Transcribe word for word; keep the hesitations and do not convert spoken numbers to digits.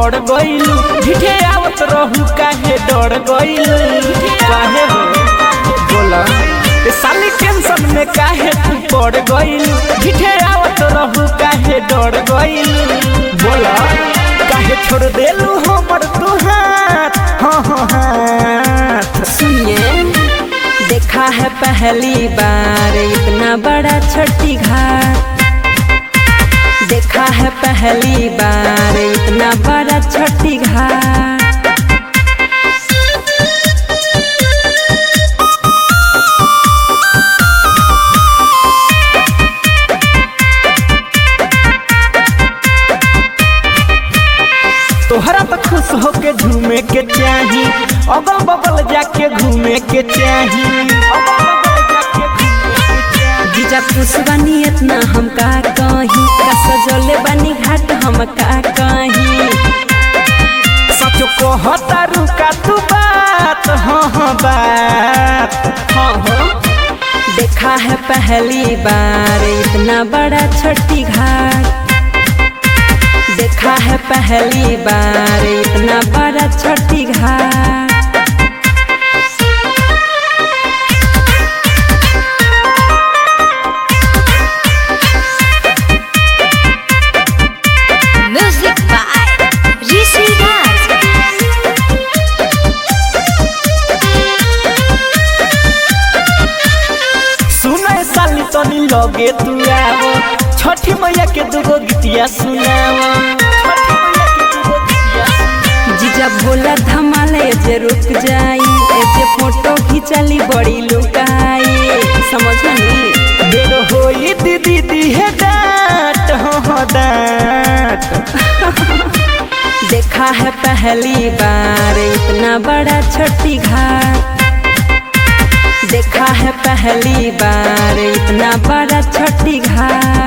पड़ गइलू, ढिठे आवत रहू काहे डर गइलू, काहे हो बोला ए साली टेंशन में काहे तू पड़ गइलू, ढिठे आवत रहू काहे डर गइलू, बोला काहे छोड़ देलू हमर तू हाथ, हाँ हाँ हाथ। सुनिए देखा है पहली बार इतना बड़ा छठी घाट, देखा है पहली बार इतना बड़ा छठी घाट। तोहरा तो खुश होके झूमे के चाही, अगल बगल जाके घूमे के चाही, जीजा खुश बनी इतना हम का कहीं, का सजोले बनी घाट हम का कहीं। सचो कहता रुका तू बात, हाँ हाँ बात, हाँ हो देखा है पहली बार इतना बड़ा छठी घाट, देखा है पहली बार इतना बड़ा छठी घाट। Music by Rishi Raj. सुने साली तनी लगे तू आवो, छठी मैया के दुगो गीतिया सुनावो, जीजा भोला धमाले जे रुक जाई, ए जे फोटो खिंचली बड़ी लुकाई, समझनी देर होई दीदी दिहे डांट, हाँ हाँ डांट। देखा है पहली बार इतना बड़ा छठी घाट, देखा है पहली बार इतना बड़ा छठी घाट।